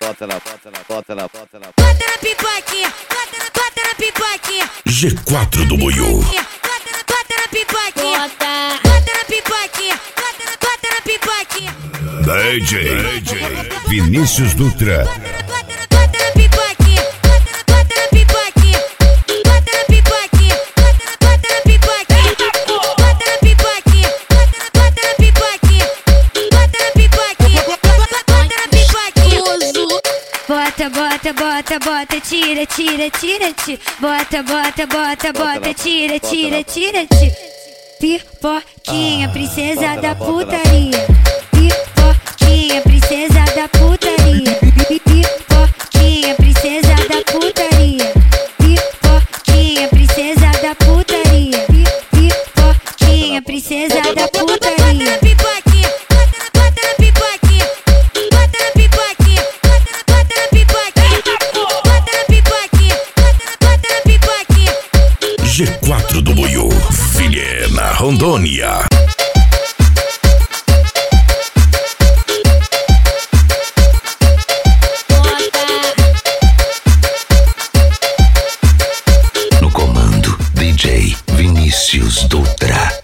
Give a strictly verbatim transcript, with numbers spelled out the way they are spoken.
bota na, bota na, bota na, bota na, bota na pipoquinha, bota na, bota na pipoquinha. G quatro do Buiú. Bota na, bota na pipoquinha, bota, bota na pipoquinha, bota na, bota na pipoquinha. D J, D J Vinícius Dutra. Bota na, bota na, bota na pipoquinha, bota na, bota na pipoquinha, bota na pipoquinha, bota na, bota na pipoquinha, bota na pipoquinha, bota na, bota na pipoquinha, bota na pipoquinha, bota na pipoquinha. Bota, bota, bota, bota, tira, tira, tira, tira. Bota, bota, bota, bota, tira, tira, tira, tira. Pipoquinha, princesa da putaria. Pipoquinha, princesa da putaria. Pipoquinha, princesa da putaria. Pipoquinha, princesa da putaria. Pipoquinha, princesa da putaria. Bota na pipoquinha, bota na pipoquinha, bota na pipoquinha, bota na pipoquinha, bota na pipoquinha, bota na pipoquinha. G quatro do Buiú, Vilhena, Rondônia.